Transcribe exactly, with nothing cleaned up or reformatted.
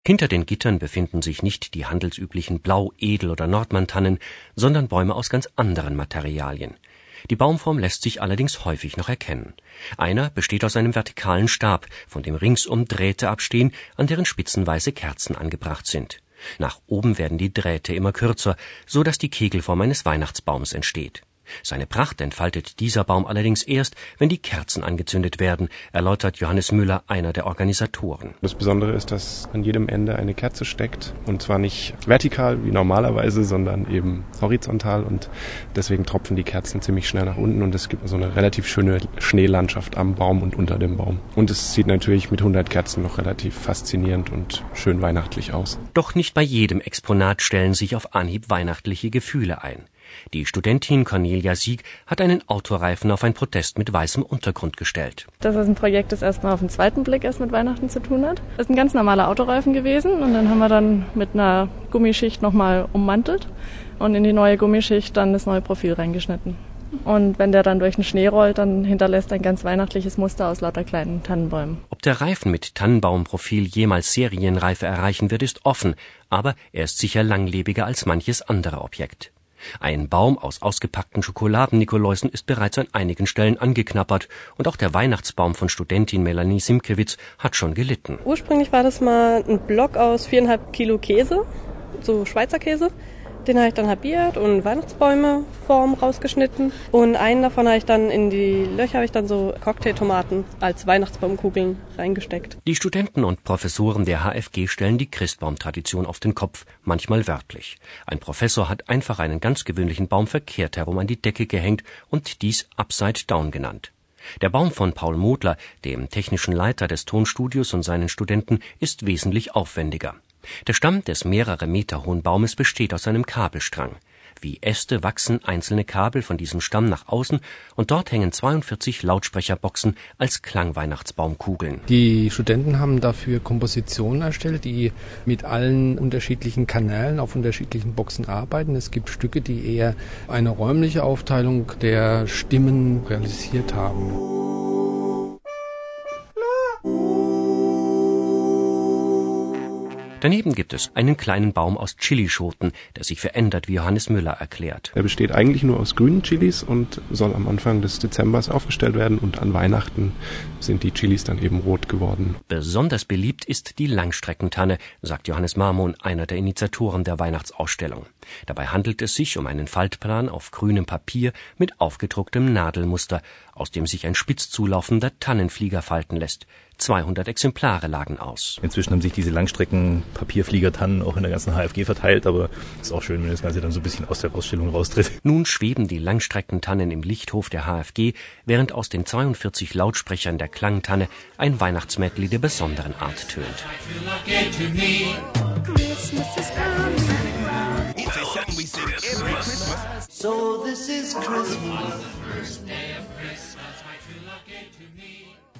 Hinter den Gittern befinden sich nicht die handelsüblichen Blau-, Edel- oder Nordmann-Tannen, sondern Bäume aus ganz anderen Materialien. Die Baumform lässt sich allerdings häufig noch erkennen. Einer besteht aus einem vertikalen Stab, von dem ringsum Drähte abstehen, an deren Spitzen weiße Kerzen angebracht sind. Nach oben werden die Drähte immer kürzer, so dass die Kegelform eines Weihnachtsbaums entsteht. Seine Pracht entfaltet dieser Baum allerdings erst, wenn die Kerzen angezündet werden, erläutert Johannes Müller, einer der Organisatoren. Das Besondere ist, dass an jedem Ende eine Kerze steckt, und zwar nicht vertikal wie normalerweise, sondern eben horizontal, und deswegen tropfen die Kerzen ziemlich schnell nach unten und es gibt so eine relativ schöne Schneelandschaft am Baum und unter dem Baum. Und es sieht natürlich mit hundert Kerzen noch relativ faszinierend und schön weihnachtlich aus. Doch nicht bei jedem Exponat stellen sich auf Anhieb weihnachtliche Gefühle ein. Die Studentin Cornelia Sieg hat einen Autoreifen auf ein Podest mit weißem Untergrund gestellt. Das ist ein Projekt, das erstmal auf den zweiten Blick erst mit Weihnachten zu tun hat. Das ist ein ganz normaler Autoreifen gewesen und dann haben wir dann mit einer Gummischicht nochmal ummantelt und in die neue Gummischicht dann das neue Profil reingeschnitten. Und wenn der dann durch den Schnee rollt, dann hinterlässt ein ganz weihnachtliches Muster aus lauter kleinen Tannenbäumen. Ob der Reifen mit Tannenbaumprofil jemals Serienreife erreichen wird, ist offen, aber er ist sicher langlebiger als manches andere Objekt. Ein Baum aus ausgepackten Schokoladen-Nikoläusen ist bereits an einigen Stellen angeknabbert und auch der Weihnachtsbaum von Studentin Melanie Simkewitz hat schon gelitten. Ursprünglich war das mal ein Block aus viereinhalb Kilo Käse, so Schweizer Käse. Den habe ich dann halbiert und Weihnachtsbäume-Form rausgeschnitten. Und einen davon habe ich dann in die Löcher habe ich dann so Cocktailtomaten als Weihnachtsbaumkugeln reingesteckt. Die Studenten und Professoren der H F G stellen die Christbaumtradition auf den Kopf, manchmal wörtlich. Ein Professor hat einfach einen ganz gewöhnlichen Baum verkehrt herum an die Decke gehängt und dies Upside Down genannt. Der Baum von Paul Modler, dem technischen Leiter des Tonstudios, und seinen Studenten ist wesentlich aufwendiger. Der Stamm des mehrere Meter hohen Baumes besteht aus einem Kabelstrang. Wie Äste wachsen einzelne Kabel von diesem Stamm nach außen und dort hängen zweiundvierzig Lautsprecherboxen als Klangweihnachtsbaumkugeln. Die Studenten haben dafür Kompositionen erstellt, die mit allen unterschiedlichen Kanälen auf unterschiedlichen Boxen arbeiten. Es gibt Stücke, die eher eine räumliche Aufteilung der Stimmen realisiert haben. Daneben gibt es einen kleinen Baum aus Chilischoten, der sich verändert, wie Johannes Müller erklärt. Er besteht eigentlich nur aus grünen Chilis und soll am Anfang des Dezembers aufgestellt werden, und an Weihnachten sind die Chilis dann eben rot geworden. Besonders beliebt ist die Langstreckentanne, sagt Johannes Marmon, einer der Initiatoren der Weihnachtsausstellung. Dabei handelt es sich um einen Faltplan auf grünem Papier mit aufgedrucktem Nadelmuster, aus dem sich ein spitz zulaufender Tannenflieger falten lässt. zweihundert Exemplare lagen aus. Inzwischen haben sich diese Langstrecken-Papierfliegertannen auch in der ganzen H F G verteilt, aber es ist auch schön, wenn das Ganze dann so ein bisschen aus der Ausstellung raustritt. Nun schweben die Langstreckentannen im Lichthof der H F G, während aus den zweiundvierzig Lautsprechern der Klangtanne ein Weihnachtsmedley der besonderen Art tönt. So this is Christmas. First day of Christmas, why true love gave to me.